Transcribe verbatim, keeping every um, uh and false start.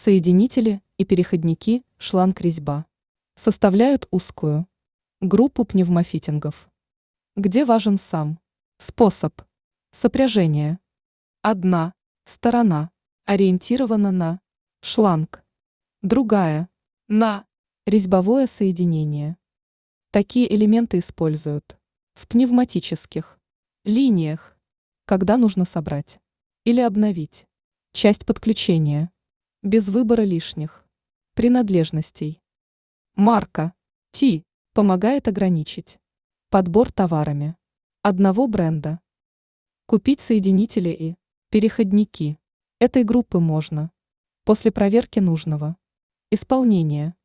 Соединители и переходники шланг-резьба составляют узкую группу пневмофитингов, где важен сам способ сопряжения. Одна сторона ориентирована на шланг, другая – на резьбовое соединение. Такие элементы используют в пневматических линиях, когда нужно собрать или обновить часть подключения без выбора лишних принадлежностей. Марка T помогает ограничить подбор товарами одного бренда. Купить соединители и переходники этой группы можно после проверки нужного исполнения.